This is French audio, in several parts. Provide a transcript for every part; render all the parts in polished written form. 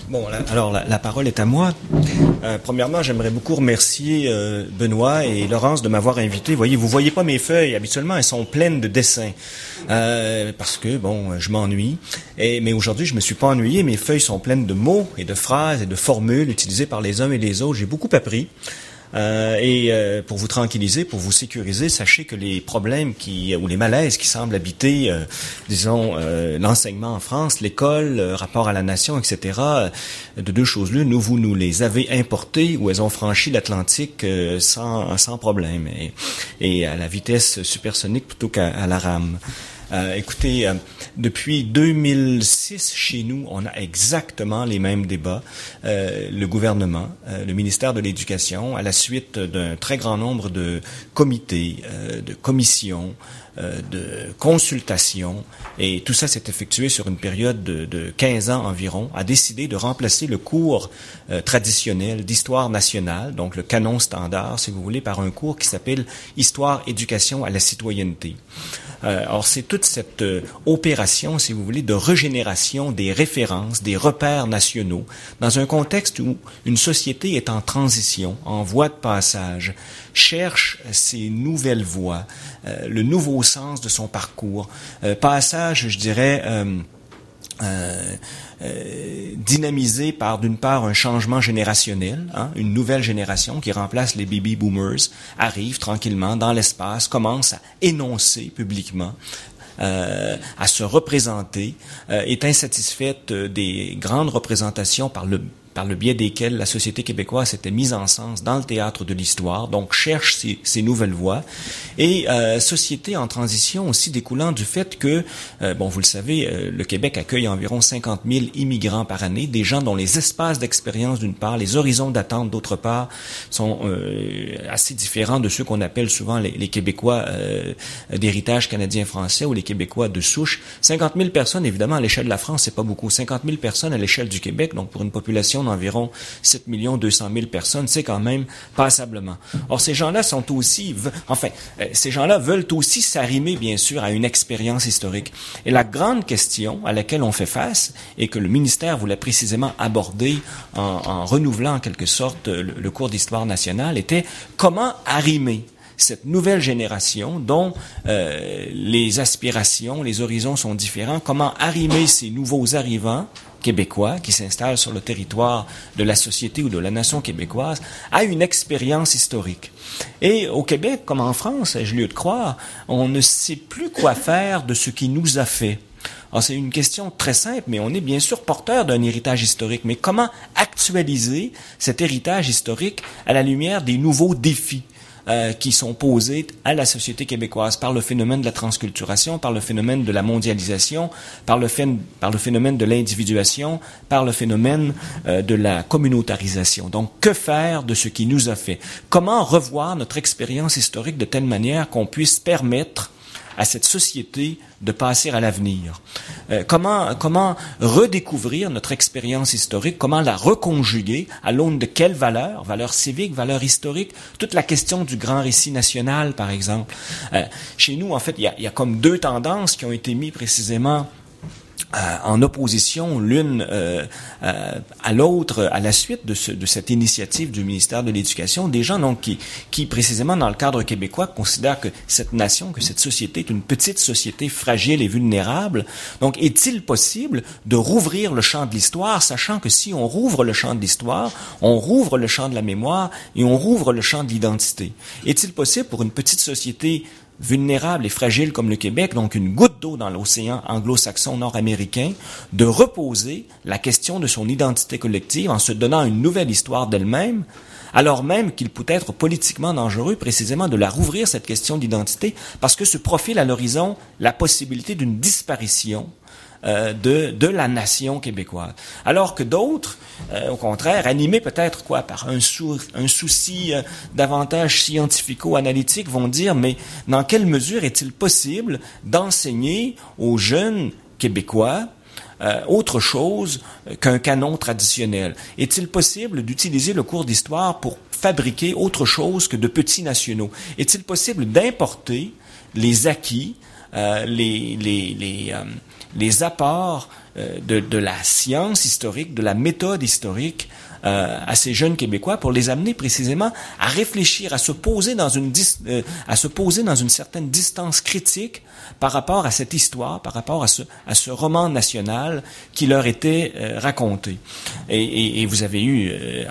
Bon, alors la parole est à moi. Premièrement, j'aimerais beaucoup remercier Benoît et Laurence de m'avoir invité. Vous voyez pas mes feuilles. Habituellement, elles sont pleines de dessins parce que bon, je m'ennuie. Mais aujourd'hui, je me suis pas ennuyé. Mes feuilles sont pleines de mots et de phrases et de formules utilisées par les uns et les autres. J'ai beaucoup appris. Pour vous tranquilliser, pour vous sécuriser, sachez que les problèmes ou les malaises qui semblent habiter, l'enseignement en France, l'école, rapport à la nation, etc., de deux choses l'une, vous nous les avez importés ou elles ont franchi l'Atlantique sans problème et à la vitesse supersonique plutôt qu'à la rame. Écoutez, depuis 2006, chez nous, on a exactement les mêmes débats. Le gouvernement, le ministère de l'Éducation, à la suite d'un très grand nombre de comités, de commissions, de consultations, et tout ça s'est effectué sur une période de 15 ans environ, a décidé de remplacer le cours traditionnel d'histoire nationale, donc le canon standard, si vous voulez, par un cours qui s'appelle Histoire, éducation à la citoyenneté. Or, c'est toute cette opération, si vous voulez, de régénération des références, des repères nationaux, dans un contexte où une société est en transition, en voie de passage, cherche ses nouvelles voies, le nouveau sens de son parcours, passage, je dirais, dynamisé par, d'une part, un changement générationnel, une nouvelle génération qui remplace les baby boomers, arrive tranquillement dans l'espace, commence à énoncer publiquement, à se représenter, est insatisfaite des grandes représentations par le biais desquelles la société québécoise s'était mise en sens dans le théâtre de l'histoire, donc cherche ces nouvelles voies, et société en transition aussi découlant du fait que, vous le savez, le Québec accueille environ 50 000 immigrants par année, des gens dont les espaces d'expérience d'une part, les horizons d'attente d'autre part, sont assez différents de ceux qu'on appelle souvent les Québécois d'héritage canadien-français ou les Québécois de souche. 50 000 personnes, évidemment, à l'échelle de la France, c'est pas beaucoup. 50 000 personnes à l'échelle du Québec, donc pour une population d'environ 7 200 000 personnes, c'est quand même passablement. Or, ces gens-là sont aussi, ces gens-là veulent aussi s'arrimer, bien sûr, à une expérience historique. Et la grande question à laquelle on fait face, et que le ministère voulait précisément aborder en renouvelant en quelque sorte le cours d'histoire nationale, était comment arrimer cette nouvelle génération dont les aspirations, les horizons sont différents, comment arrimer ces nouveaux arrivants québécois qui s'installent sur le territoire de la société ou de la nation québécoise à une expérience historique. Et au Québec, comme en France, ai-je lieu de croire, on ne sait plus quoi faire de ce qui nous a fait. Alors, c'est une question très simple, mais on est bien sûr porteur d'un héritage historique. Mais comment actualiser cet héritage historique à la lumière des nouveaux défis qui sont posées à la société québécoise par le phénomène de la transculturation, par le phénomène de la mondialisation, par le phénomène de l'individuation, par le phénomène de la communautarisation. Donc, que faire de ce qui nous a fait? Comment revoir notre expérience historique de telle manière qu'on puisse permettre à cette société de passer à l'avenir. Comment redécouvrir notre expérience historique, comment la reconjuguer à l'aune de quelles valeurs, valeurs civiques, valeurs historiques, toute la question du grand récit national, par exemple. Chez nous, en fait, il y a comme deux tendances qui ont été mises précisément en opposition l'une à l'autre à la suite de cette initiative du ministère de l'Éducation, des gens donc qui précisément dans le cadre québécois considèrent que cette nation, que cette société est une petite société fragile et vulnérable. Donc est-il possible de rouvrir le champ de l'histoire, sachant que si on rouvre le champ de l'histoire, on rouvre le champ de la mémoire et on rouvre le champ de l'identité? Est-il possible pour une petite société vulnérable et fragile comme le Québec, donc une goutte d'eau dans l'océan anglo-saxon nord-américain, de reposer la question de son identité collective en se donnant une nouvelle histoire d'elle-même, alors même qu'il peut être politiquement dangereux précisément de la rouvrir, cette question d'identité, parce que se profile à l'horizon la possibilité d'une disparition de la nation québécoise. Alors que d'autres, au contraire, animés peut-être par un souci davantage scientifico-analytique, vont dire, mais dans quelle mesure est-il possible d'enseigner aux jeunes Québécois autre chose qu'un canon traditionnel? Est-il possible d'utiliser le cours d'histoire pour fabriquer autre chose que de petits nationaux? Est-il possible d'importer les acquis, les apports de la science historique, de la méthode historique à ces jeunes Québécois pour les amener précisément à réfléchir, à se poser dans une certaine distance critique par rapport à cette histoire, par rapport à ce roman national qui leur était raconté. Et vous avez eu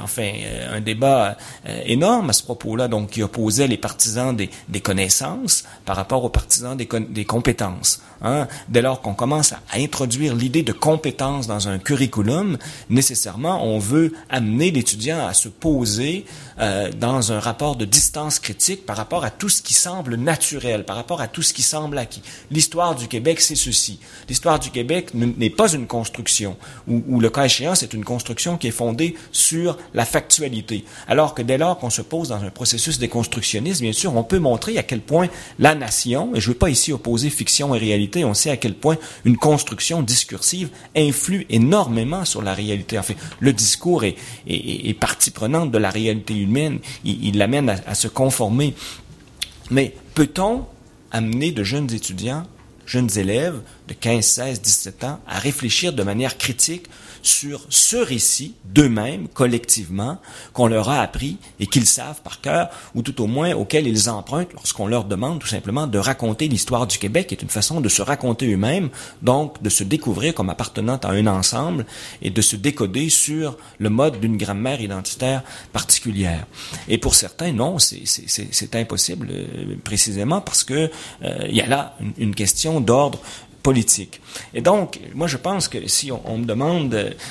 un débat énorme à ce propos-là, donc qui opposait les partisans des connaissances par rapport aux partisans des compétences. Hein? Dès lors qu'on commence à introduire l'idée de compétence dans un curriculum, nécessairement, on veut amener l'étudiant à se poser dans un rapport de distance critique par rapport à tout ce qui semble naturel, par rapport à tout ce qui semble acquis. L'histoire du Québec, c'est ceci. L'histoire du Québec n'est pas une construction, ou le cas échéant, c'est une construction qui est fondée sur la factualité. Alors que dès lors qu'on se pose dans un processus déconstructionniste, bien sûr, on peut montrer à quel point la nation, et je ne veux pas ici opposer fiction et réalité, on sait à quel point une construction discursive influe énormément sur la réalité. En fait, le discours est partie prenante de la réalité humaine, il l'amène à se conformer. Mais peut-on amener de jeunes étudiants, jeunes élèves de 15, 16, 17 ans à réfléchir de manière critique sur ce récit d'eux-mêmes, collectivement, qu'on leur a appris et qu'ils savent par cœur, ou tout au moins auquel ils empruntent lorsqu'on leur demande tout simplement de raconter l'histoire du Québec, qui est une façon de se raconter eux-mêmes, donc de se découvrir comme appartenant à un ensemble et de se décoder sur le mode d'une grammaire identitaire particulière. Et pour certains, non, c'est impossible, précisément parce que il y a là une question d'ordre politique. Et donc, moi, je pense que si on me demande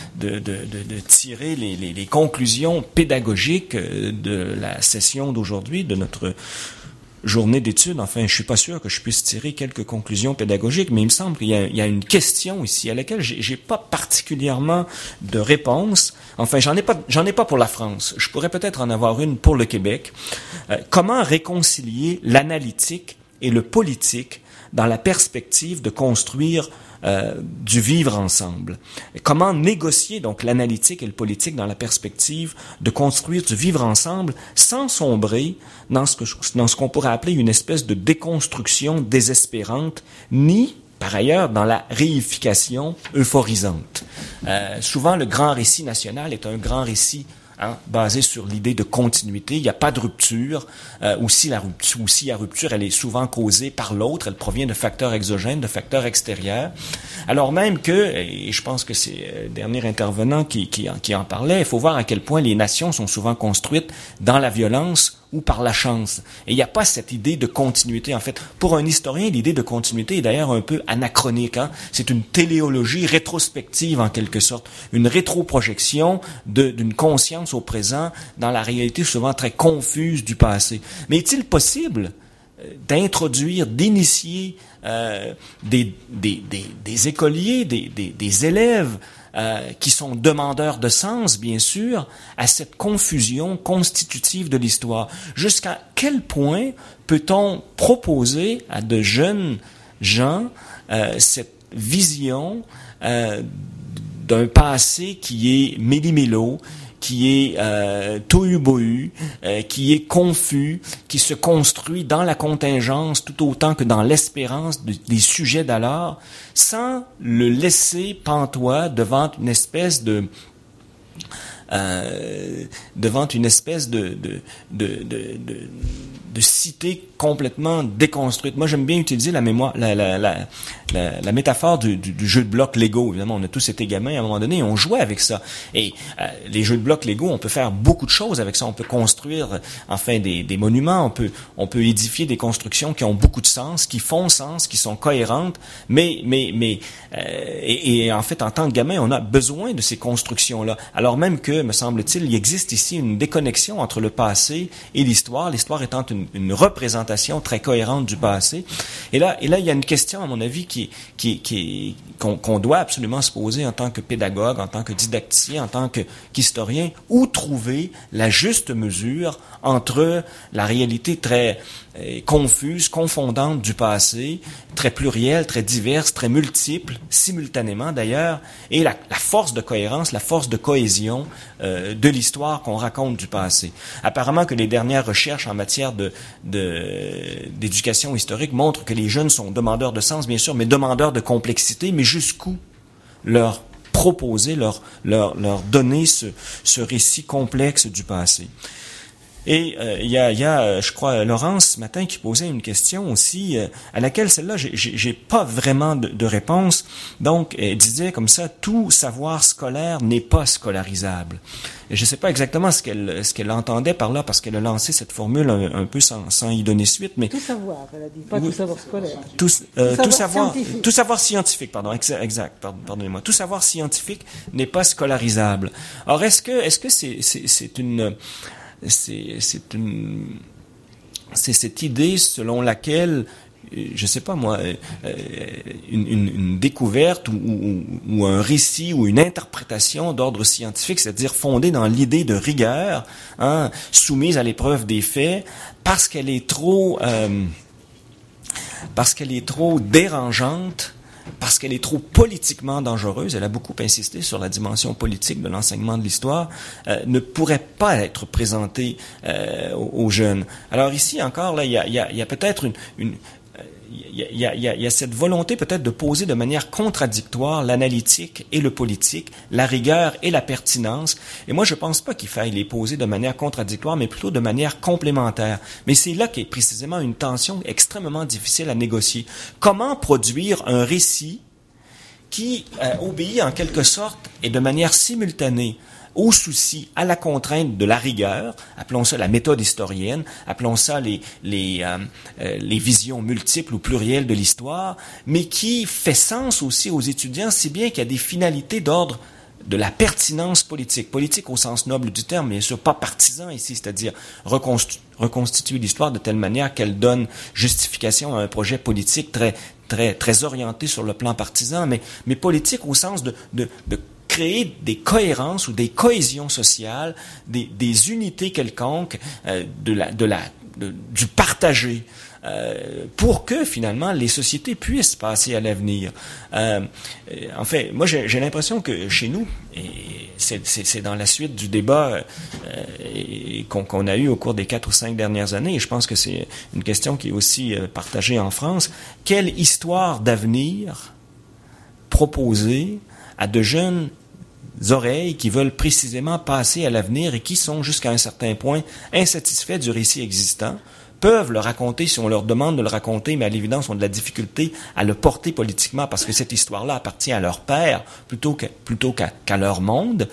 de tirer les conclusions pédagogiques de la session d'aujourd'hui, de notre journée d'études, enfin, je suis pas sûr que je puisse tirer quelques conclusions pédagogiques, mais il me semble qu'il y a une question ici à laquelle j'ai pas particulièrement de réponse. Enfin, j'en ai pas pour la France. Je pourrais peut-être en avoir une pour le Québec. Comment réconcilier l'analytique et le politique dans la perspective de construire du vivre ensemble? Comment négocier donc l'analytique et le politique dans la perspective de construire du vivre ensemble sans sombrer dans ce qu'on pourrait appeler une espèce de déconstruction désespérante, ni par ailleurs dans la réification euphorisante. Souvent, le grand récit national est un grand récit basé sur l'idée de continuité. Il n'y a pas de rupture, ou s'il y a rupture, elle est souvent causée par l'autre, elle provient de facteurs exogènes, de facteurs extérieurs. Alors même que, et je pense que c'est le dernier intervenant qui en parlait, il faut voir à quel point les nations sont souvent construites dans la violence ou par la chance. Et il n'y a pas cette idée de continuité. En fait, pour un historien, l'idée de continuité est d'ailleurs un peu anachronique. C'est une téléologie rétrospective, en quelque sorte, une rétroprojection d'une conscience au présent dans la réalité souvent très confuse du passé. Mais est-il possible d'introduire, d'initier des écoliers, des élèves qui sont demandeurs de sens, bien sûr, à cette confusion constitutive de l'histoire? Jusqu'à quel point peut-on proposer à de jeunes gens cette vision d'un passé qui est méli-mélo, qui est tohu-bohu, qui est confus, qui se construit dans la contingence tout autant que dans l'espérance des sujets d'alors, sans le laisser pantois devant une espèce de cité complètement déconstruite. Moi, j'aime bien utiliser la métaphore du jeu de blocs Lego. Évidemment, on a tous été gamins à un moment donné et on jouait avec ça. Et les jeux de blocs Lego, on peut faire beaucoup de choses avec ça. On peut construire, enfin, des monuments. On peut édifier des constructions qui ont beaucoup de sens, qui font sens, qui sont cohérentes. Mais en fait, en tant que gamin, on a besoin de ces constructions-là. Alors même que, me semble-t-il, il existe ici une déconnexion entre le passé et l'histoire. L'histoire étant une représentation très cohérente du passé. Et là, il y a une question, à mon avis, qu'on doit absolument se poser en tant que pédagogue, en tant que didacticien, en tant qu'historien. Où trouver la juste mesure entre la réalité très confuse, confondante du passé, très plurielle, très diverse, très multiple, simultanément d'ailleurs, et la force de cohérence, la force de cohésion de l'histoire qu'on raconte du passé. Apparemment que les dernières recherches en matière d'éducation historique montrent que les jeunes sont demandeurs de sens, bien sûr, mais demandeurs de complexité, mais jusqu'où? leur proposer, leur donner ce récit complexe du passé. Et il y a, je crois, Laurence ce matin qui posait une question aussi à laquelle celle-là j'ai pas vraiment de réponse. Donc elle disait comme ça: tout savoir scolaire n'est pas scolarisable. Et je sais pas exactement ce qu'elle entendait par là, parce qu'elle a lancé cette formule un peu sans y donner suite, mais tout savoir, elle a dit, pas tout savoir scolaire. Tout savoir scientifique, pardon, exact, pardonnez-moi. Tout savoir scientifique n'est pas scolarisable. Alors est-ce que c'est cette idée selon laquelle, je sais pas moi, une découverte ou un récit ou une interprétation d'ordre scientifique, c'est-à-dire fondée dans l'idée de rigueur, soumise à l'épreuve des faits, parce qu'elle est trop dérangeante, parce qu'elle est trop politiquement dangereuse, elle a beaucoup insisté sur la dimension politique de l'enseignement de l'histoire, ne pourrait pas être présentée aux jeunes. Alors ici encore, là, il y a peut-être il y a cette volonté peut-être de poser de manière contradictoire l'analytique et le politique, la rigueur et la pertinence. Et moi, je pense pas qu'il faille les poser de manière contradictoire, mais plutôt de manière complémentaire. Mais c'est là qu'est précisément une tension extrêmement difficile à négocier. Comment produire un récit qui obéit en quelque sorte et de manière simultanée au souci, à la contrainte de la rigueur, appelons ça la méthode historienne, appelons ça les visions multiples ou plurielles de l'histoire, mais qui fait sens aussi aux étudiants, si bien qu'il y a des finalités d'ordre de la pertinence politique au sens noble du terme, mais bien sûr pas partisan ici, c'est-à-dire reconstituer l'histoire de telle manière qu'elle donne justification à un projet politique très orienté sur le plan partisan, mais politique au sens de créer des cohérences ou des cohésions sociales, des unités quelconques, du partagé, pour que finalement les sociétés puissent passer à l'avenir. En fait, moi j'ai l'impression que chez nous, et c'est dans la suite du débat qu'on a eu au cours des 4 ou 5 dernières années, et je pense que c'est une question qui est aussi partagée en France, quelle histoire d'avenir proposer à de jeunes oreilles qui veulent précisément passer à l'avenir et qui sont jusqu'à un certain point insatisfaits du récit existant, peuvent le raconter si on leur demande de le raconter, mais à l'évidence ont de la difficulté à le porter politiquement parce que cette histoire-là appartient à leur père plutôt qu'à leur monde.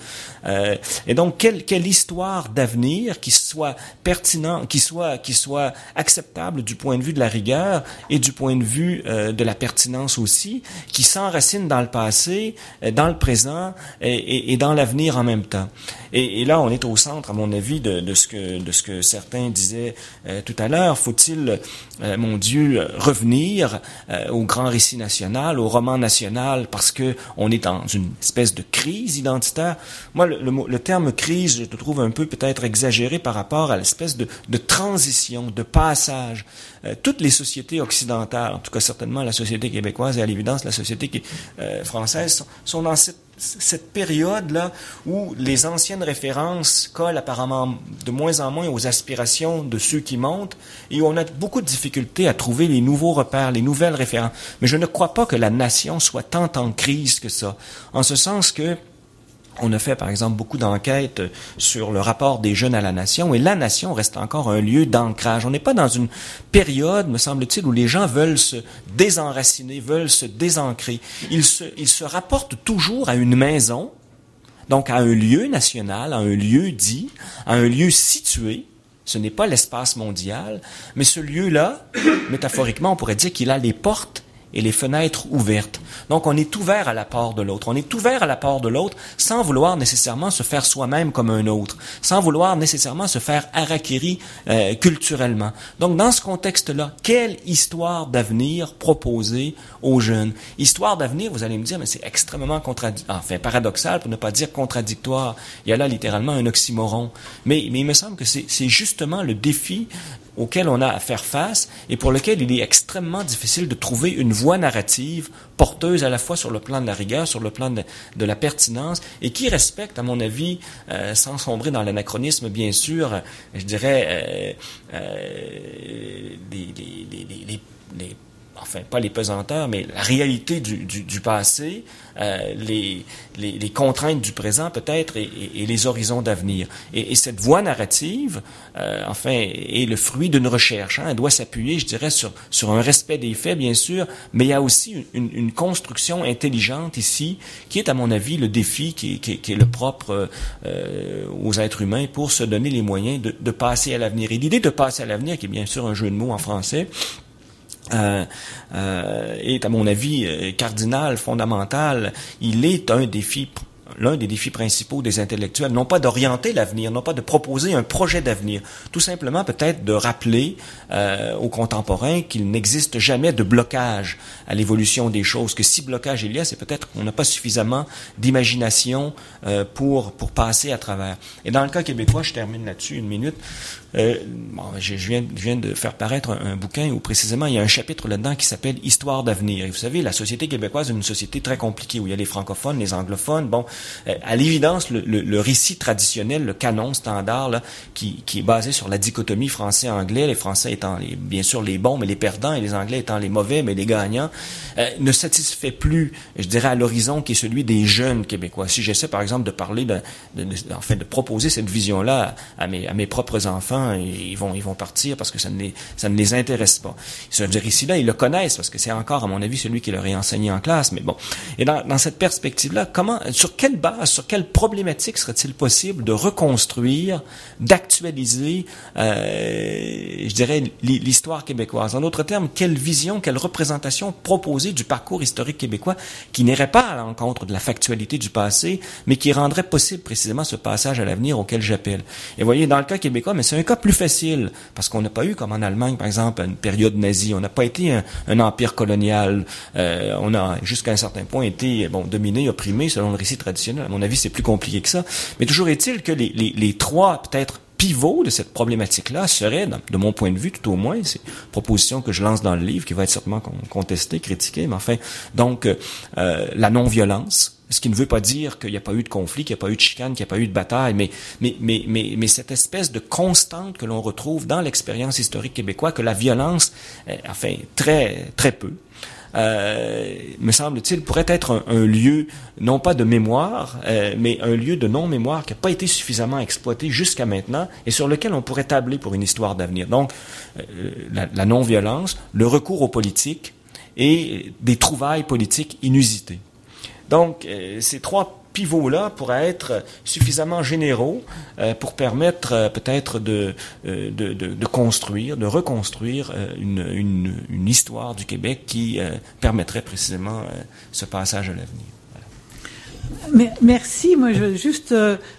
Et donc quelle histoire d'avenir qui soit pertinent, qui soit acceptable du point de vue de la rigueur et du point de vue de la pertinence aussi, qui s'enracine dans le passé, dans le présent et dans l'avenir en même temps. Et là on est au centre, à mon avis, de ce que certains disaient tout à l'heure. Faut-il, mon Dieu, revenir au grand récit national, au roman national, parce que on est dans une espèce de crise identitaire? Moi, le terme crise, je le trouve un peu peut-être exagéré par rapport à l'espèce de transition, de passage. Toutes les sociétés occidentales, en tout cas certainement la société québécoise et à l'évidence la société française, sont dans cette période-là où les anciennes références collent apparemment de moins en moins aux aspirations de ceux qui montent et où on a beaucoup de difficultés à trouver les nouveaux repères, les nouvelles références. Mais je ne crois pas que la nation soit tant en crise que ça, en ce sens que on a fait, par exemple, beaucoup d'enquêtes sur le rapport des jeunes à la nation, et la nation reste encore un lieu d'ancrage. On n'est pas dans une période, me semble-t-il, où les gens veulent se désenraciner, veulent se désancrer. Ils se rapportent toujours à une maison, donc à un lieu national, à un lieu dit, à un lieu situé. Ce n'est pas l'espace mondial, mais ce lieu-là, métaphoriquement, on pourrait dire qu'il a les portes et les fenêtres ouvertes. Donc, on est ouvert à l'apport de l'autre. On est ouvert à l'apport de l'autre sans vouloir nécessairement se faire soi-même comme un autre, sans vouloir nécessairement se faire harakiri culturellement. Donc, dans ce contexte-là, quelle histoire d'avenir proposer aux jeunes? Histoire d'avenir, vous allez me dire, mais c'est extrêmement paradoxal, pour ne pas dire contradictoire. Il y a là littéralement un oxymoron. Mais il me semble que c'est justement le défi auquel on a à faire face et pour lequel il est extrêmement difficile de trouver une voie narrative porteuse à la fois sur le plan de la rigueur, sur le plan de la pertinence et qui respecte, à mon avis, sans sombrer dans l'anachronisme, bien sûr, je dirais, enfin pas les pesanteurs, mais la réalité du passé, les contraintes du présent peut-être et les horizons d'avenir. Et cette voie narrative, enfin, est le fruit d'une recherche. Hein. Elle doit s'appuyer, je dirais, sur un respect des faits, bien sûr, mais il y a aussi une construction intelligente ici, qui est, à mon avis, le défi qui est le propre aux êtres humains pour se donner les moyens de passer à l'avenir. Et l'idée de passer à l'avenir, qui est bien sûr un jeu de mots en français, est, à mon avis, cardinal, fondamental. Il est l'un des défis principaux des intellectuels, non pas d'orienter l'avenir, non pas de proposer un projet d'avenir, tout simplement peut-être de rappeler aux contemporains qu'il n'existe jamais de blocage à l'évolution des choses, que si blocage il y a, c'est peut-être qu'on n'a pas suffisamment d'imagination pour passer à travers. Et dans le cas québécois, je termine là-dessus une minute, je viens de faire paraître un bouquin où précisément il y a un chapitre là-dedans qui s'appelle « Histoire d'avenir ». Et vous savez, la société québécoise est une société très compliquée où il y a les francophones, les anglophones. Bon, à l'évidence, le récit traditionnel, le canon standard, là, qui est basé sur la dichotomie français-anglais, les Français étant bien sûr les bons mais les perdants et les Anglais étant les mauvais mais les gagnants, ne satisfait plus, je dirais, à l'horizon qui est celui des jeunes Québécois. Si j'essaie par exemple de parler, de proposer cette vision-là à mes propres enfants, ils vont partir parce que ça ne les intéresse pas. Ce récit-là, ils le connaissent parce que c'est encore, à mon avis, celui qui leur est enseigné en classe. Mais bon, et dans cette perspective-là, sur quelle base, sur quelle problématique serait-il possible de reconstruire, d'actualiser, je dirais, l'histoire québécoise? En d'autres termes, quelle vision, quelle représentation proposer du parcours historique québécois qui n'irait pas à l'encontre de la factualité du passé, mais qui rendrait possible précisément ce passage à l'avenir auquel j'appelle. Et vous voyez, dans le cas québécois, mais c'est un cas plus facile, parce qu'on n'a pas eu, comme en Allemagne, par exemple, une période nazie. On n'a pas été un empire colonial. On a, jusqu'à un certain point, été dominé, opprimé, selon le récit traditionnel. À mon avis, c'est plus compliqué que ça. Mais toujours est-il que les trois, peut-être, pivots de cette problématique-là seraient, de mon point de vue, tout au moins, c'est une proposition que je lance dans le livre, qui va être certainement contestée, critiquée, mais enfin, donc, la non-violence, ce qui ne veut pas dire qu'il n'y a pas eu de conflit, qu'il n'y a pas eu de chicane, qu'il n'y a pas eu de bataille, mais cette espèce de constante que l'on retrouve dans l'expérience historique québécoise, que la violence, enfin, très, très peu, me semble-t-il, pourrait être un lieu, non pas de mémoire, mais un lieu de non-mémoire qui n'a pas été suffisamment exploité jusqu'à maintenant et sur lequel on pourrait tabler pour une histoire d'avenir. Donc, la non-violence, le recours aux politiques et des trouvailles politiques inusitées. Donc, ces trois pivots-là pourraient être suffisamment généraux pour permettre peut-être de construire, de reconstruire une histoire du Québec qui permettrait précisément ce passage à l'avenir. Voilà. Merci. Moi, je veux juste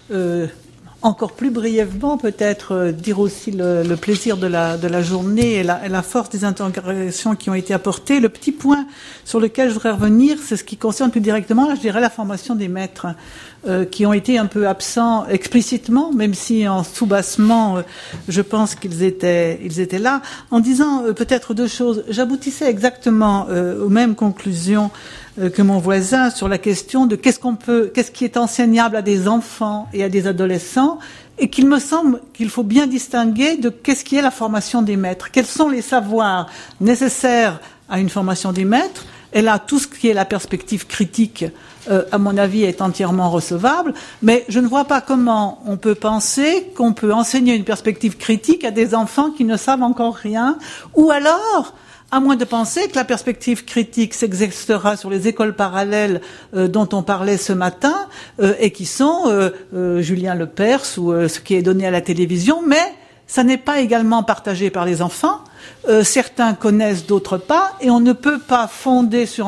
encore plus brièvement peut-être dire aussi le plaisir de la journée et la force des interrogations qui ont été apportées. Le petit point sur lequel je voudrais revenir, c'est ce qui concerne plus directement, là, je dirais, la formation des maîtres, qui ont été un peu absents explicitement, même si en sous-bassement, je pense qu'ils étaient là, en disant peut-être deux choses. J'aboutissais exactement aux mêmes conclusions que mon voisin sur la question de qu'est-ce qui est enseignable à des enfants et à des adolescents, et qu'il me semble qu'il faut bien distinguer de qu'est-ce qui est la formation des maîtres. Quels sont les savoirs nécessaires à une formation des maîtres? Et là, tout ce qui est la perspective critique, à mon avis, est entièrement recevable, mais je ne vois pas comment on peut penser qu'on peut enseigner une perspective critique à des enfants qui ne savent encore rien, ou alors, à moins de penser que la perspective critique s'exercera sur les écoles parallèles dont on parlait ce matin, et qui sont Julien Lepers ou ce qui est donné à la télévision, mais ça n'est pas également partagé par les enfants. Certains connaissent, d'autres pas, et on ne peut pas fonder sur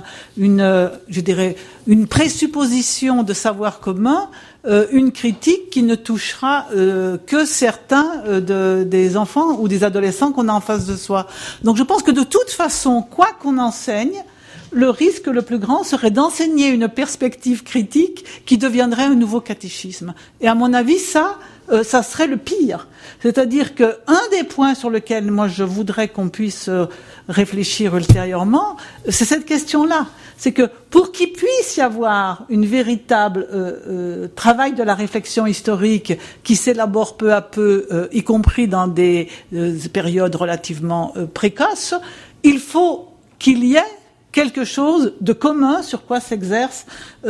une présupposition de savoir commun une critique qui ne touchera que certains des enfants ou des adolescents qu'on a en face de soi. Donc je pense que de toute façon, quoi qu'on enseigne, le risque le plus grand serait d'enseigner une perspective critique qui deviendrait un nouveau catéchisme. Et à mon avis, ça serait le pire. C'est-à-dire que un des points sur lesquels moi je voudrais qu'on puisse réfléchir ultérieurement, c'est cette question-là. C'est que pour qu'il puisse y avoir une véritable travail de la réflexion historique qui s'élabore peu à peu, y compris dans des périodes relativement précoces, il faut qu'il y ait quelque chose de commun sur quoi s'exerce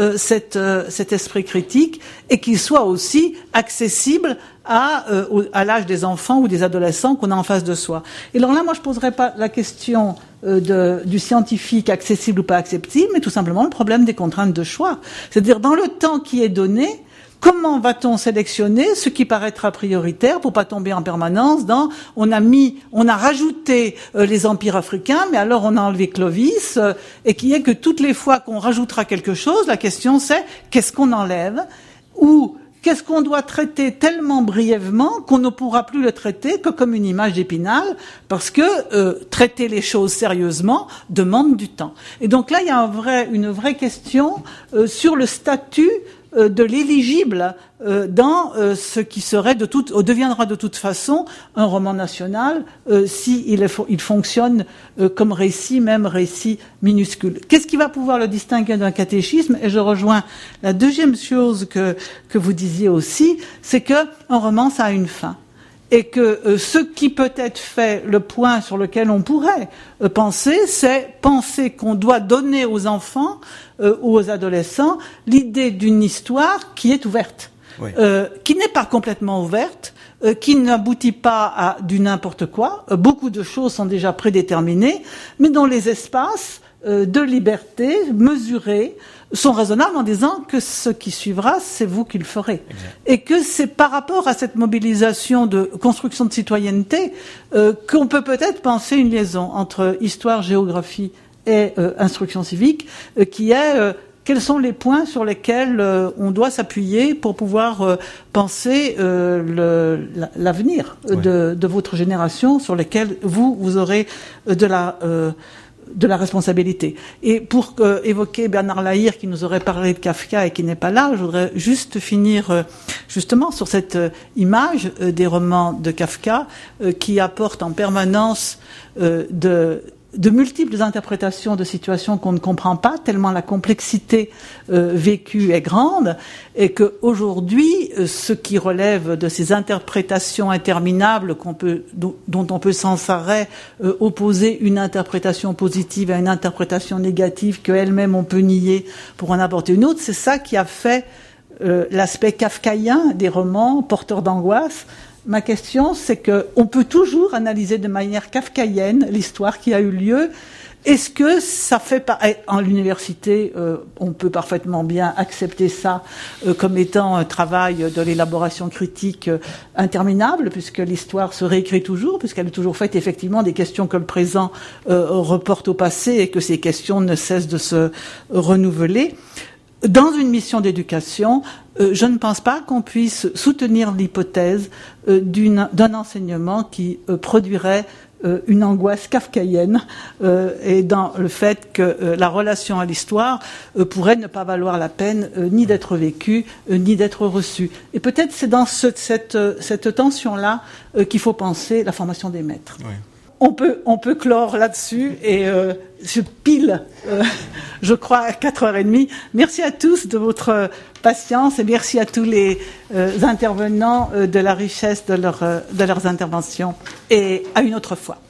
cet esprit critique et qu'il soit aussi accessible à l'âge des enfants ou des adolescents qu'on a en face de soi. Et alors là, moi, je poserais pas la question du scientifique accessible ou pas accessible, mais tout simplement le problème des contraintes de choix. C'est-à-dire, dans le temps qui est donné, comment va-t-on sélectionner ce qui paraîtra prioritaire pour pas tomber en permanence dans on a rajouté les empires africains, mais alors on a enlevé Clovis, et qui est que toutes les fois qu'on rajoutera quelque chose, la question c'est qu'est-ce qu'on enlève ou qu'est-ce qu'on doit traiter tellement brièvement qu'on ne pourra plus le traiter que comme une image d'Épinal, parce que traiter les choses sérieusement demande du temps. Et donc là, il y a une vraie question sur le statut de l'éligible dans ce qui serait deviendra de toute façon un roman national si il fonctionne comme récit, même récit minuscule. Qu'est-ce qui va pouvoir le distinguer d'un catéchisme? Et je rejoins la deuxième chose que vous disiez aussi, c'est que un roman, ça a une fin. Et que ce qui peut être fait, le point sur lequel on pourrait penser, c'est penser qu'on doit donner aux enfants ou aux adolescents l'idée d'une histoire qui est ouverte, oui. Qui n'est pas complètement ouverte, qui n'aboutit pas à du n'importe quoi. Beaucoup de choses sont déjà prédéterminées, mais dont les espaces de liberté mesurés sont raisonnables en disant que ce qui suivra, c'est vous qui le ferez. Exact. Et que c'est par rapport à cette mobilisation de construction de citoyenneté qu'on peut peut-être penser une liaison entre histoire, géographie et instruction civique, qui est quels sont les points sur lesquels on doit s'appuyer pour pouvoir penser l'avenir de votre génération, sur lesquels vous aurez de la responsabilité. Et pour évoquer Bernard Lahire, qui nous aurait parlé de Kafka et qui n'est pas là, je voudrais juste finir justement sur cette image des romans de Kafka qui apportent en permanence de multiples interprétations de situations qu'on ne comprend pas, tellement la complexité vécue est grande, et que aujourd'hui, ce qui relève de ces interprétations interminables dont on peut sans arrêt opposer une interprétation positive à une interprétation négative qu'elle-même on peut nier pour en apporter une autre, c'est ça qui a fait l'aspect kafkaïen des romans porteurs d'angoisse. Ma question, c'est qu'on peut toujours analyser de manière kafkaïenne l'histoire qui a eu lieu. Est-ce que ça fait pas en l'université, on peut parfaitement bien accepter ça comme étant un travail de l'élaboration critique interminable, puisque l'histoire se réécrit toujours, puisqu'elle est toujours faite effectivement des questions que le présent reporte au passé et que ces questions ne cessent de se renouveler. Dans une mission d'éducation, je ne pense pas qu'on puisse soutenir l'hypothèse d'un enseignement qui produirait une angoisse kafkaïenne et dans le fait que la relation à l'histoire pourrait ne pas valoir la peine ni d'être vécue ni d'être reçue. Et peut-être c'est dans cette tension-là qu'il faut penser la formation des maîtres. Oui. On peut clore là-dessus et je pile, je crois, à 4h30. Merci à tous de votre patience et merci à tous les intervenants de la richesse de leurs interventions et à une autre fois.